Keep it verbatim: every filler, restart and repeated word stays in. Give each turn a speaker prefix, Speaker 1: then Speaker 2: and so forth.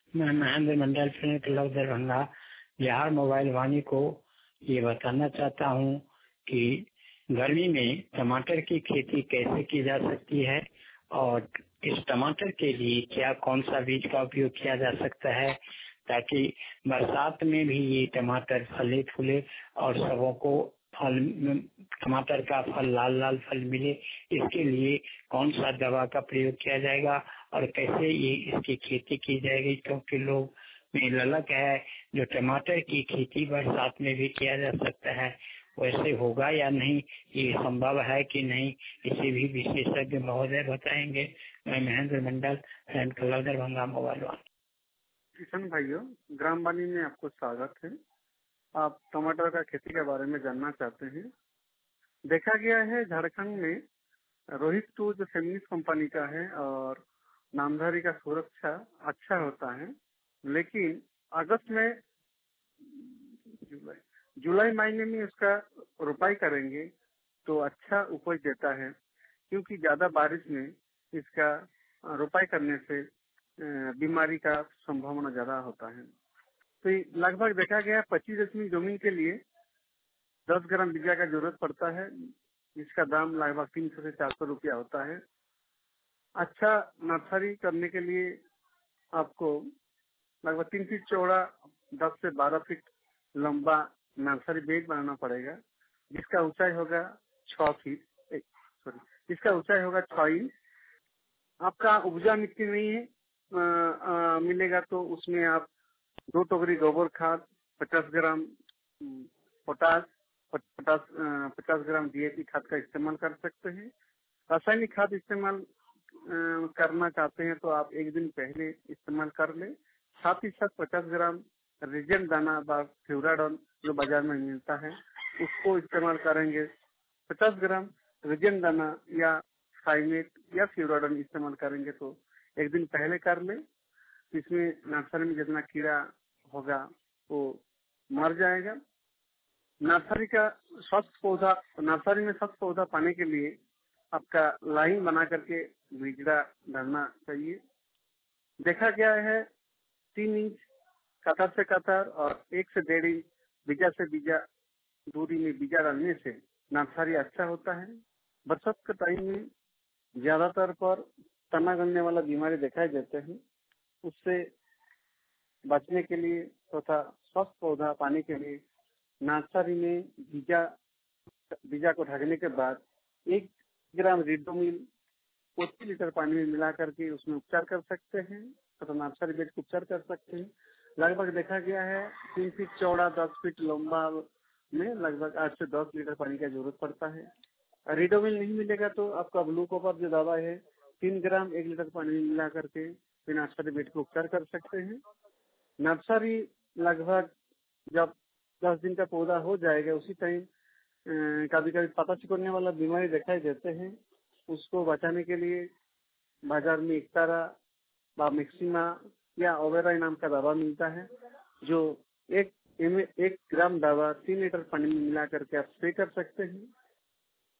Speaker 1: मैं Mahendra Mandal film club Darbhanga Bihar mobile Vaani को ये बताना चाहता हूँ कि गर्मी में टमाटर की खेती कैसे की जा सकती है और इस टमाटर के लिए क्या कौन सा बीज का उपयोग किया जा सकता है ताकि बरसात में भी ये टमाटर फले फूले और सबों को फल टमाटर का फल लाल लाल फल मिले। इसके लिए कौन सा दवा का प्रयोग किया जाएगा और कैसे ये इसकी खेती की जाएगी, क्योंकि लोग में ललक है जो टमाटर की खेती बरसात में भी किया जा सकता है, वैसे होगा या नहीं, ये संभव है कि नहीं, इसे भी विशेषज्ञ महोदय बताएंगे। मैं महेंद्र मंडल सैन कलर दरभंगा मोबाइल वन।
Speaker 2: किसान भाइयों, ग्राम वाणी में आपको स्वागत है। आप टमाटर का खेती के बारे में जानना चाहते हैं। देखा गया है झारखंड में रोहित टू जो फेमिनिस्ट कंपनी का है और नामधारी का सुरक्षा अच्छा होता है, लेकिन अगस्त में जुलाई जुलाई महीने में उसका रोपाई करेंगे तो अच्छा उपज देता है, क्योंकि ज्यादा बारिश में इसका रोपाई करने से बीमारी का संभावना ज्यादा होता है। तो लगभग देखा गया पच्चीस दशमिक जमीन के लिए दस ग्राम बीजा का जरूरत पड़ता है, जिसका दाम लगभग तीन सौ से चार सौ रुपया होता है। अच्छा नर्सरी करने के लिए आपको लगभग तीन फीट चौड़ा दस से बारह फीट लंबा नर्सरी बेड बनाना पड़ेगा, जिसका ऊंचाई होगा छह फीट सॉरी जिसका ऊंचाई होगा छह इंच। आपका उपजा मिट्टी नहीं है आ, आ, मिलेगा तो उसमें आप दो टोकरी गोबर खाद, पचास ग्राम पोटास, पचास पचास ग्राम डीएपी खाद का इस्तेमाल कर सकते हैं। रासायनिक खाद इस्तेमाल करना चाहते हैं तो आप एक दिन पहले इस्तेमाल कर लें। साथ ही साथ पचास ग्राम रिजेंट दाना व फ्यूराडॉन जो बाजार में मिलता है उसको इस्तेमाल करेंगे। पचास ग्राम रिजेंट दाना या साइमेट या फ्यूराडॉन इस्तेमाल करेंगे तो एक दिन पहले कर लें। इसमें नर्सरी में जितना कीड़ा होगा वो मर जाएगा। नर्सरी का स्वस्थ पौधा नर्सरी में स्वस्थ पौधा पाने के लिए आपका लाइन बना करके बीजड़ा डालना चाहिए। देखा गया है तीन इंच कतार से कतार और एक से डेढ़ इंच बीजा से बीजा दूरी में बीजा डालने से नर्सरी अच्छा होता है। बरसात के टाइम में ज्यादातर पर तना गलने वाला बीमारी दिखाई देते हैं, उससे बचने के लिए तथा स्वस्थ पौधा पाने के लिए नर्सरी में बीजा बीजा को ढकने के बाद एक ग्राम रिडोमिल पच्चीस लीटर पानी में मिला करके उसमें उपचार कर सकते हैं तथा नर्सरी बेड को उपचार कर सकते हैं। लगभग देखा गया है तीन फीट चौड़ा दस फीट लंबा में लगभग आठ से दस लीटर पानी की जरूरत पड़ता है। रिडोमिल नहीं मिलेगा तो आपका ब्लू कॉपर जो दवा है तीन ग्राम एक लीटर पानी में मिला करके फिर नर्सरी बेड को उपचार कर सकते हैं। नर्सरी लगभग जब दस दिन का पौधा हो जाएगा उसी टाइम कभी कभी पत्ता सिकुड़ने वाला बीमारी दिखाई देते हैं, उसको बचाने के लिए बाजार में इक्तारा व मैक्सिमा या ओवेरा नाम का दवा मिलता है, जो एक एक ग्राम दवा तीन लीटर पानी में मिला करके आप स्प्रे कर सकते हैं।